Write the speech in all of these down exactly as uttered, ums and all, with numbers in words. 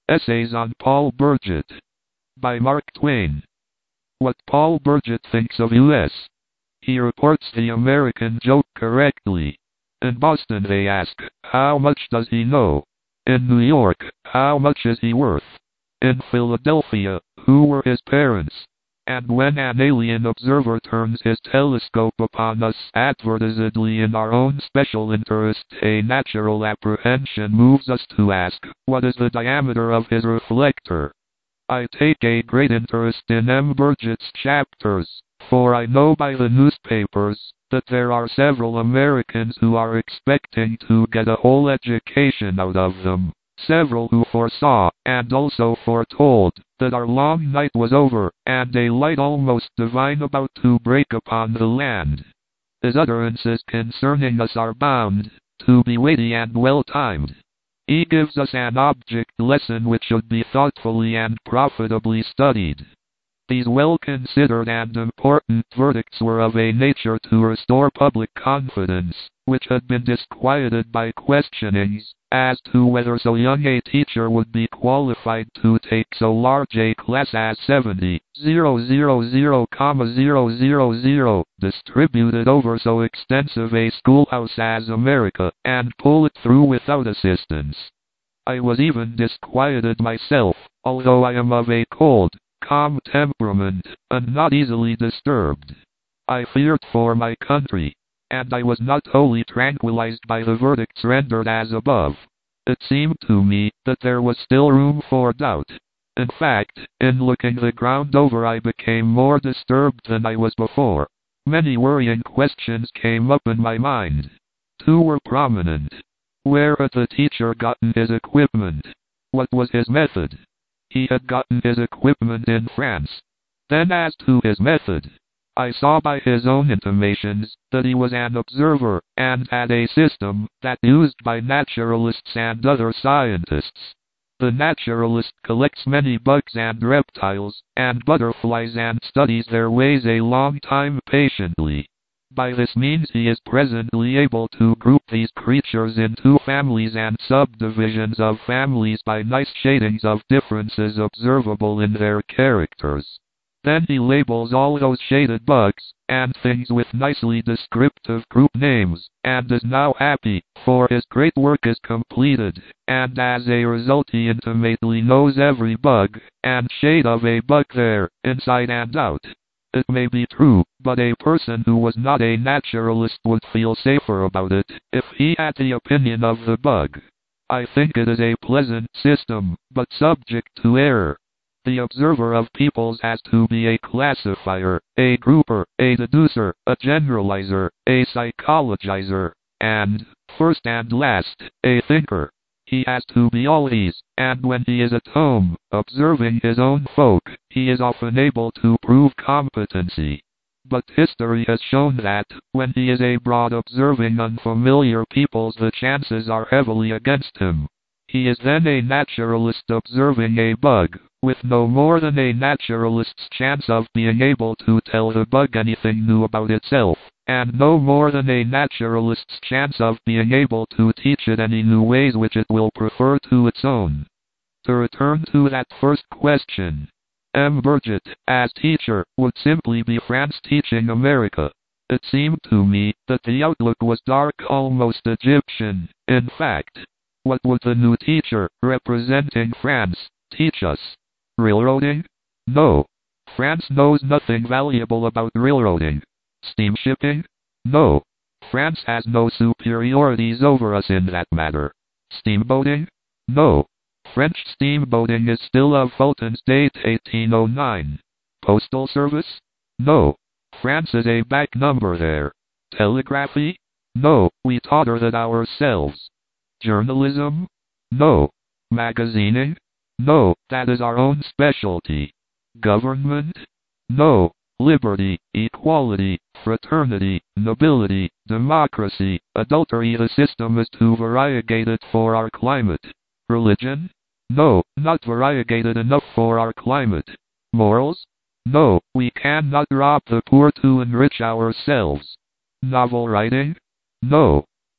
Essays on Paul Burgett by Mark Twain. What Paul Burgett thinks of U S He reports the American joke correctly. In Boston they ask, how much does he know? In New York, how much is he worth? In Philadelphia, who were his parents? And when an alien observer turns his telescope upon us advertisedly in our own special interest, a natural apprehension moves us to ask, what is the diameter of his reflector? I take a great interest in M. Burgett's chapters, for I know by the newspapers that there are several Americans who are expecting to get a whole education out of them. Several who foresaw, and also foretold, that our long night was over, and a light almost divine about to break upon the land. His utterances concerning us are bound to be weighty and well-timed. He gives us an object lesson which should be thoughtfully and profitably studied. These well-considered and important verdicts were of a nature to restore public confidence, which had been disquieted by questionings as to whether so young a teacher would be qualified to take so large a class as seventy thousand, distributed over so extensive a schoolhouse as America, and pull it through without assistance. I was even disquieted myself, although I am of a cold, calm temperament, and not easily disturbed. I feared for my country, and I was not wholly tranquilized by the verdicts rendered as above. It seemed to me that there was still room for doubt. In fact, in looking the ground over I became more disturbed than I was before. Many worrying questions came up in my mind. Two were prominent. Where had the teacher gotten his equipment? What was his method? He had gotten his equipment in France. Then as to his method, I saw by his own intimations that he was an observer, and had a system that used by naturalists and other scientists. The naturalist collects many bugs and reptiles, and butterflies and studies their ways a long time patiently. By this means he is presently able to group these creatures into families and subdivisions of families by nice shadings of differences observable in their characters. Then he labels all those shaded bugs and things with nicely descriptive group names, and is now happy, for his great work is completed, and as a result he intimately knows every bug and shade of a bug there, inside and out. It may be true, but a person who was not a naturalist would feel safer about it if he had the opinion of the bug. I think it is a pleasant system, but subject to error. The observer of peoples has to be a classifier, a grouper, a deducer, a generalizer, a psychologizer, and, first and last, a thinker. He has to be all these, and when he is at home, observing his own folk, he is often able to prove competency. But history has shown that, when he is abroad observing unfamiliar peoples, the chances are heavily against him. He is then a naturalist observing a bug, with no more than a naturalist's chance of being able to tell the bug anything new about itself, and no more than a naturalist's chance of being able to teach it any new ways which it will prefer to its own. To return to that first question, M. Burgett, as teacher, would simply be France teaching America. It seemed to me that the outlook was dark, almost Egyptian. In fact, what would the new teacher, representing France, teach us? Railroading? No. France knows nothing valuable about railroading. Steamshipping? No. France has no superiorities over us in that matter. Steamboating? No. French steamboating is still of Fulton's date eighteen oh nine. Postal service? No. France is a back number there. Telegraphy? No, we taught her that ourselves. Journalism? No. Magazining? No, that is our own specialty. Government? No. Liberty, equality, fraternity, nobility, democracy, adultery. The system is too variegated for our climate. Religion? No, not variegated enough for our climate. Morals? No, we cannot rob the poor to enrich ourselves. Novel writing? No.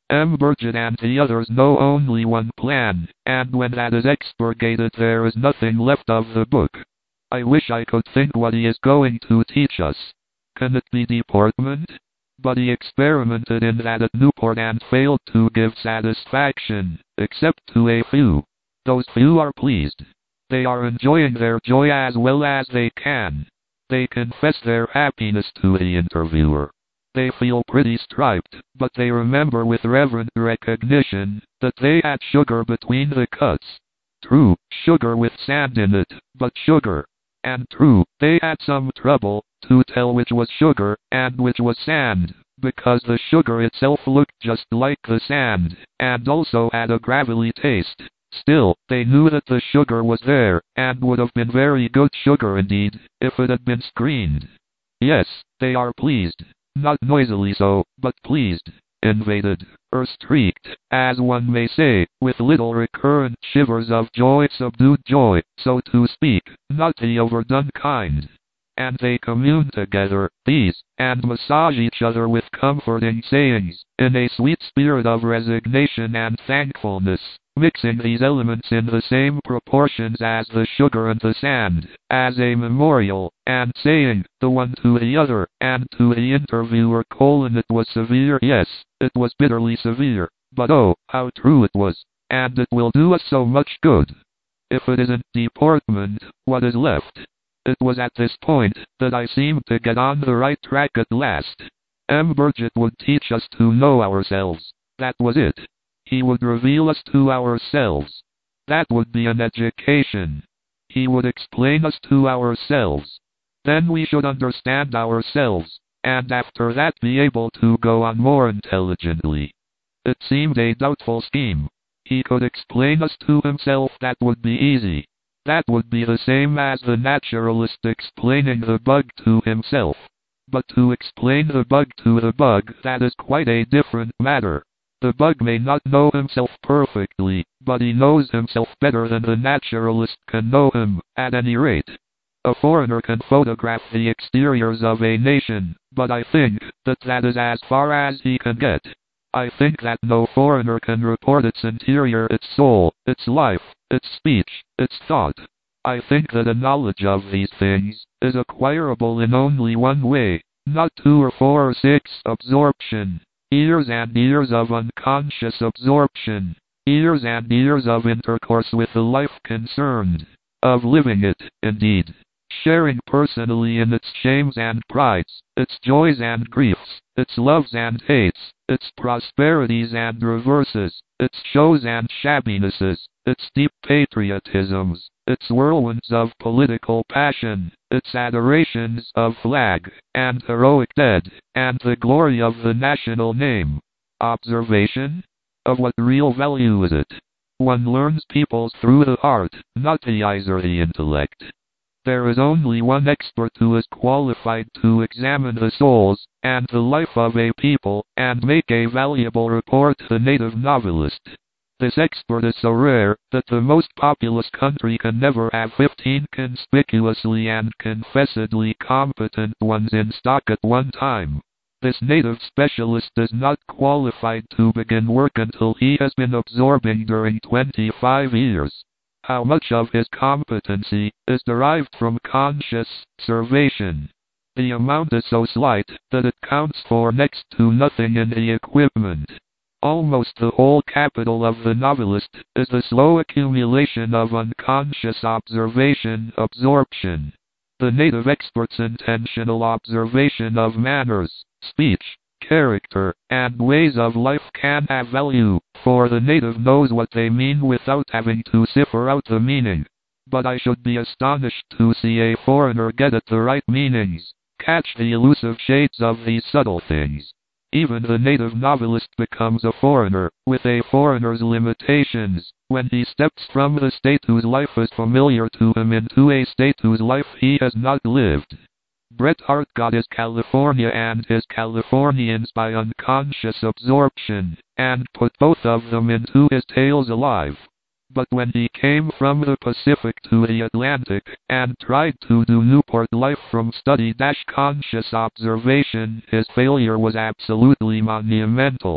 M. Burgett and the others know only one plan, and when that is expurgated there is nothing left of the book. I wish I could think what he is going to teach us. Can it be deportment? But he experimented in that at Newport and failed to give satisfaction, except to a few. Those few are pleased. They are enjoying their joy as well as they can. They confess their happiness to the interviewer. They feel pretty striped, but they remember with reverent recognition that they had sugar between the cuts. True, sugar with sand in it, but sugar. And true, they had some trouble to tell which was sugar and which was sand, because the sugar itself looked just like the sand, and also had a gravelly taste. Still, they knew that the sugar was there, and would have been very good sugar indeed, if it had been screened. Yes, they are pleased. Not noisily so, but pleased, invaded, or streaked, as one may say, with little recurrent shivers of joy, subdued joy, so to speak, not the overdone kind. And they commune together, these, and massage each other with comforting sayings, in a sweet spirit of resignation and thankfulness, mixing these elements in the same proportions as the sugar and the sand, as a memorial, and saying, the one to the other, and to the interviewer, colon, it was severe, yes, it was bitterly severe, but oh, how true it was, and it will do us so much good. If it isn't deportment, what is left? It was at this point that I seemed to get on the right track at last. M. Burgett would teach us to know ourselves. That was it. He would reveal us to ourselves. That would be an education. He would explain us to ourselves. Then we should understand ourselves, and after that be able to go on more intelligently. It seemed a doubtful scheme. He could explain us to himself, that would be easy. That would be the same as the naturalist explaining the bug to himself. But to explain the bug to the bug, that is quite a different matter. The bug may not know himself perfectly, but he knows himself better than the naturalist can know him, at any rate. A foreigner can photograph the exteriors of a nation, but I think that that is as far as he can get. I think that no foreigner can report its interior, its soul, its life, its speech, its thought. I think that a knowledge of these things is acquirable in only one way, not two or four or six, absorption. Years and years of unconscious absorption. Years and years of intercourse with the life concerned. Of living it, indeed. Sharing personally in its shames and prides, its joys and griefs, its loves and hates, its prosperities and reverses, its shows and shabbinesses, its deep patriotisms, its whirlwinds of political passion, its adorations of flag, and heroic dead, and the glory of the national name. Observation? Of what real value is it? One learns peoples through the heart, not the eyes or the intellect. There is only one expert who is qualified to examine the souls and the life of a people and make a valuable report, the native novelist. This expert is so rare that the most populous country can never have fifteen conspicuously and confessedly competent ones in stock at one time. This native specialist is not qualified to begin work until he has been absorbing during twenty-five years. How much of his competency is derived from conscious observation? The amount is so slight that it counts for next to nothing in the equipment. Almost the whole capital of the novelist is the slow accumulation of unconscious observation, absorption. The native expert's intentional observation of manners, speech, character, and ways of life can have value, for the native knows what they mean without having to cipher out the meaning. But I should be astonished to see a foreigner get at the right meanings, catch the elusive shades of these subtle things. Even the native novelist becomes a foreigner, with a foreigner's limitations, when he steps from the state whose life is familiar to him into a state whose life he has not lived. Bret Hart got his California and his Californians by unconscious absorption, and put both of them into his Tales Alive. But when he came from the Pacific to the Atlantic, and tried to do Newport life from study-conscious observation, his failure was absolutely monumental.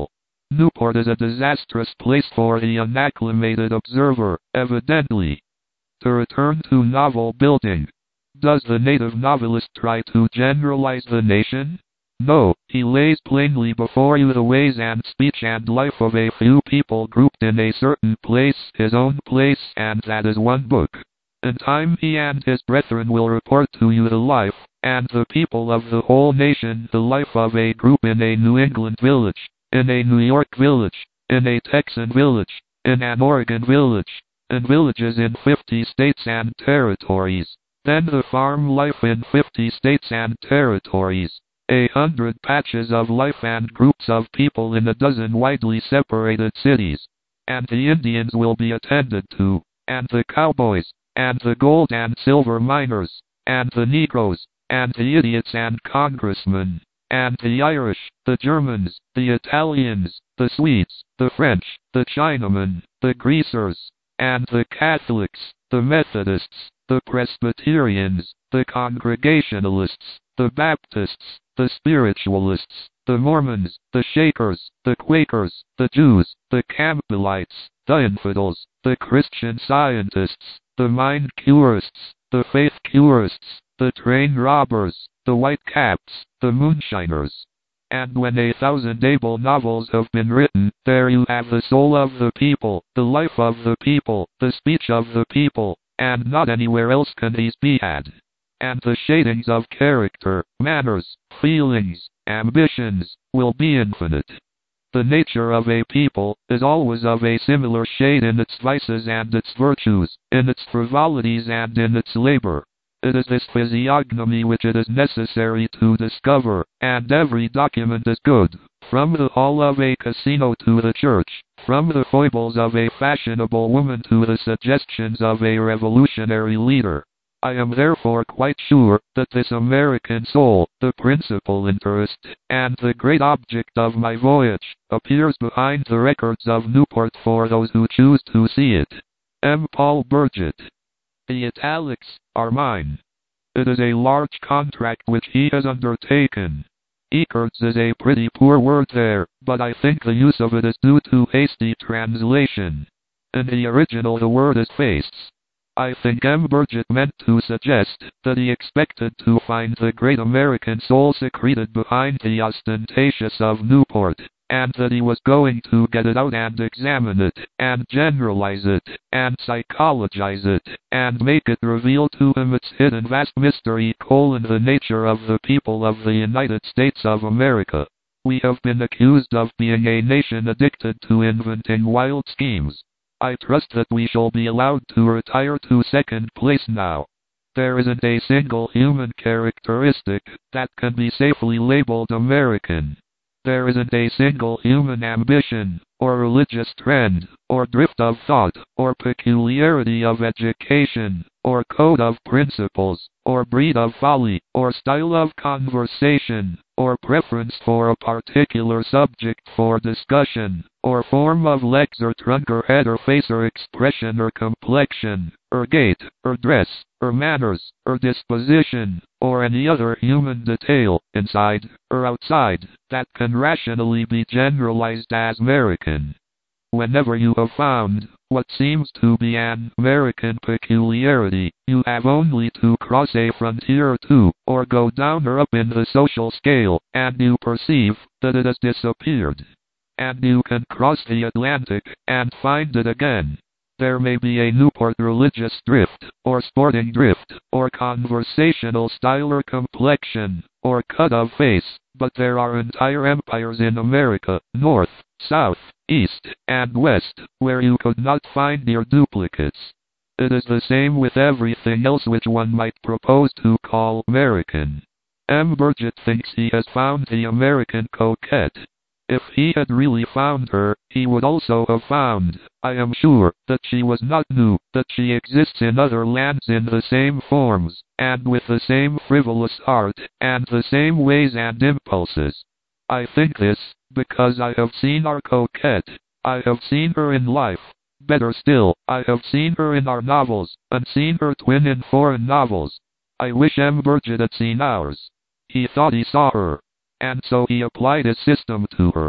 Newport is a disastrous place for the unacclimated observer, evidently. To return to novel building. Does the native novelist try to generalize the nation? No, he lays plainly before you the ways and speech and life of a few people grouped in a certain place, his own place, and that is one book. In time he and his brethren will report to you the life, and the people of the whole nation, the life of a group in a New England village, in a New York village, in a Texan village, in an Oregon village, in villages in fifty states and territories. Then the farm life in fifty states and territories. A hundred patches of life and groups of people in a dozen widely separated cities. And the Indians will be attended to, and the cowboys, and the gold and silver miners, and the Negroes, and the idiots and congressmen, and the Irish, the Germans, the Italians, the Swedes, the French, the Chinamen, the Greasers, and the Catholics, the Methodists, the Presbyterians, the Congregationalists, the Baptists, the Spiritualists, the Mormons, the Shakers, the Quakers, the Jews, the Campbellites, the Infidels, the Christian Scientists, the Mind Curists, the Faith Curists, the Train Robbers, the White Caps, the Moonshiners. And when a thousand able novels have been written, there you have the soul of the people, the life of the people, the speech of the people, and not anywhere else can these be had. And the shadings of character, manners, feelings, ambitions, will be infinite. The nature of a people is always of a similar shade in its vices and its virtues, in its frivolities and in its labor. It is this physiognomy which it is necessary to discover, and every document is good, from the hall of a casino to the church, from the foibles of a fashionable woman to the suggestions of a revolutionary leader. I am therefore quite sure that this American soul, the principal interest, and the great object of my voyage, appears behind the records of Newport for those who choose to see it. M. Paul Burgett. The italics are mine. It is a large contract which he has undertaken. Ecards is a pretty poor word there, but I think the use of it is due to hasty translation. In the original the word is face. I think M. Burgett meant to suggest that he expected to find the great American soul secreted behind the ostentatious of Newport, and that he was going to get it out and examine it, and generalize it, and psychologize it, and make it reveal to him its hidden vast mystery colon the nature of the people of the United States of America. We have been accused of being a nation addicted to inventing wild schemes. I trust that we shall be allowed to retire to second place now. There isn't a single human characteristic that can be safely labeled American. There isn't a single human ambition, or religious trend, or drift of thought, or peculiarity of education, or code of principles, or breed of folly, or style of conversation, or preference for a particular subject for discussion, or form of legs or trunk or head or face or expression or complexion, or gait, or dress, or manners, or disposition, or any other human detail, inside or outside, that can rationally be generalized as American. Whenever you have found what seems to be an American peculiarity, you have only to cross a frontier or two, or go down or up in the social scale, and you perceive that it has disappeared. And you can cross the Atlantic and find it again. There may be a Newport religious drift, or sporting drift, or conversational style or complexion, or cut of face, but there are entire empires in America, north, south, east, and west, where you could not find your duplicates. It is the same with everything else which one might propose to call American. M. Burgett thinks he has found the American coquette. If he had really found her, he would also have found, I am sure, that she was not new, that she exists in other lands in the same forms, and with the same frivolous art, and the same ways and impulses. I think this, because I have seen our coquette. I have seen her in life. Better still, I have seen her in our novels, and seen her twin in foreign novels. I wish M. Burgett had seen ours. He thought he saw her, and so he applied his system to her.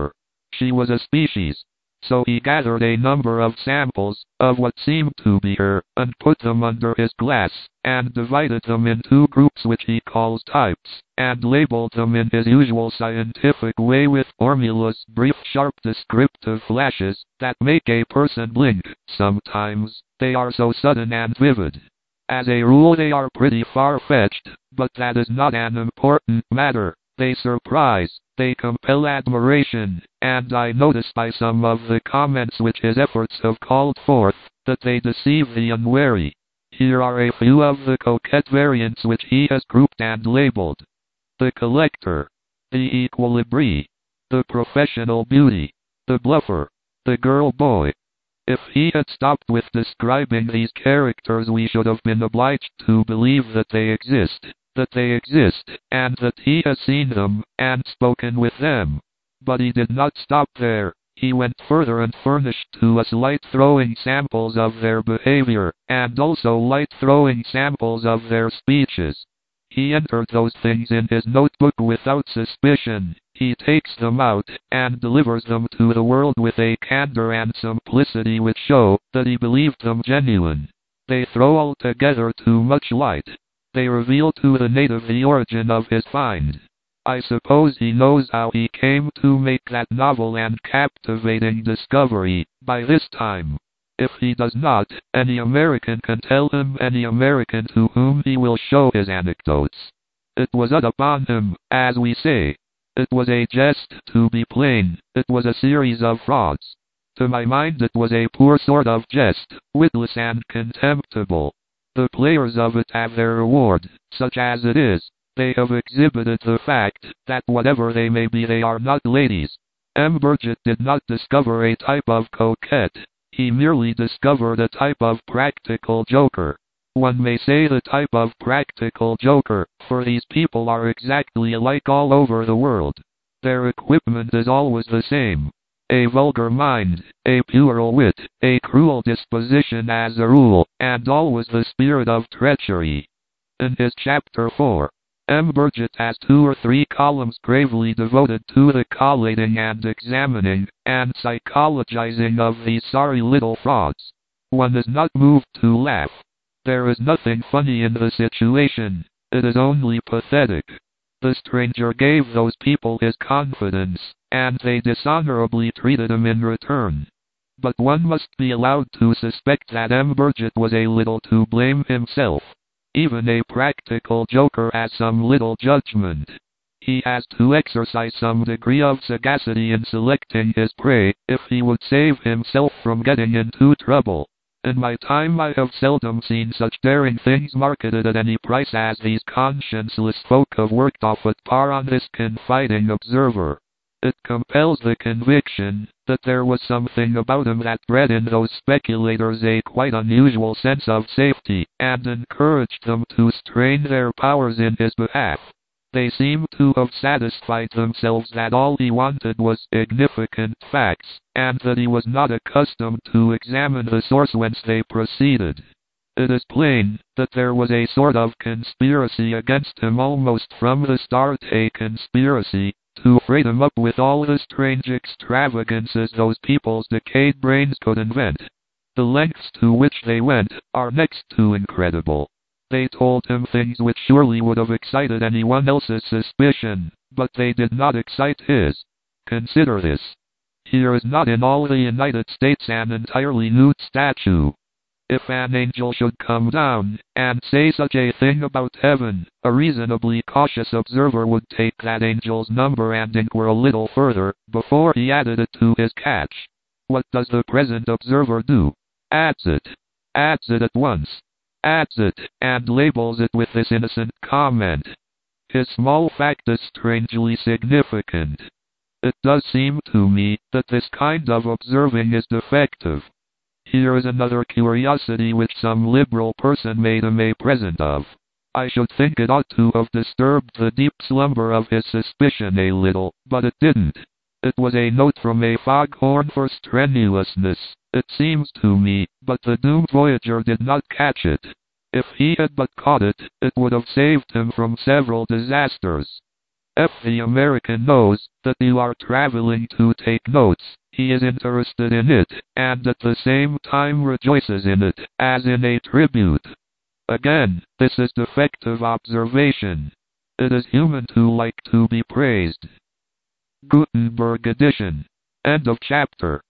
She was a species. So he gathered a number of samples of what seemed to be her, and put them under his glass, and divided them into groups which he calls types, and labeled them in his usual scientific way with formulas, brief sharp descriptive flashes, that make a person blink. Sometimes, they are so sudden and vivid. As a rule they are pretty far-fetched, but that is not an important matter. They surprise, they compel admiration, and I notice by some of the comments which his efforts have called forth, that they deceive the unwary. Here are a few of the coquette variants which he has grouped and labeled. The collector, the equilibre, the professional beauty, the bluffer, the girl boy. If he had stopped with describing these characters, we should have been obliged to believe that they exist. That they exist, and that he has seen them, and spoken with them. But he did not stop there. He went further and furnished to us light-throwing samples of their behavior, and also light-throwing samples of their speeches. He entered those things in his notebook without suspicion. He takes them out, and delivers them to the world with a candor and simplicity which show that he believed them genuine. They throw altogether too much light. They reveal to the native the origin of his find. I suppose he knows how he came to make that novel and captivating discovery, by this time. If he does not, any American can tell him, any American to whom he will show his anecdotes. It was ut upon him, as we say. It was a jest, to be plain. It was a series of frauds. To my mind it was a poor sort of jest, witless and contemptible. The players of it have their reward, such as it is. They have exhibited the fact that whatever they may be, they are not ladies. M. Burgett did not discover a type of coquette. He merely discovered a type of practical joker. One may say the type of practical joker, for these people are exactly alike all over the world. Their equipment is always the same. A vulgar mind, a puerile wit, a cruel disposition as a rule, and always the spirit of treachery. In his chapter four, M. Burgett has two or three columns gravely devoted to the collating and examining, and psychologizing of these sorry little frauds. One is not moved to laugh. There is nothing funny in the situation. It is only pathetic. The stranger gave those people his confidence, and they dishonorably treated him in return. But one must be allowed to suspect that M. Burgett was a little to blame himself. Even a practical joker has some little judgment. He has to exercise some degree of sagacity in selecting his prey, if he would save himself from getting into trouble. In my time I have seldom seen such daring things marketed at any price as these conscienceless folk have worked off at par on this confiding observer. It compels the conviction that there was something about him that bred in those speculators a quite unusual sense of safety, and encouraged them to strain their powers in his behalf. They seem to have satisfied themselves that all he wanted was significant facts, and that he was not accustomed to examine the source whence they proceeded. It is plain that there was a sort of conspiracy against him almost from the start, a conspiracy to freight him up with all the strange extravagances those people's decayed brains could invent. The lengths to which they went are next to incredible. They told him things which surely would have excited anyone else's suspicion, but they did not excite his. Consider this. Here is not in all the United States an entirely nude statue. If an angel should come down and say such a thing about heaven, a reasonably cautious observer would take that angel's number and inquire a little further before he added it to his catch. What does the present observer do? Adds it. Adds it at once. Adds it, and labels it with this innocent comment. His small fact is strangely significant. It does seem to me that this kind of observing is defective. Here is another curiosity which some liberal person made him a present of. I should think it ought to have disturbed the deep slumber of his suspicion a little, but it didn't. It was a note from a foghorn for strenuousness, it seems to me, but the doomed voyager did not catch it. If he had but caught it, it would have saved him from several disasters. If the American knows that you are traveling to take notes, he is interested in it, and at the same time rejoices in it, as in a tribute. Again, this is defective observation. It is human to like to be praised. Gutenberg edition. End of chapter.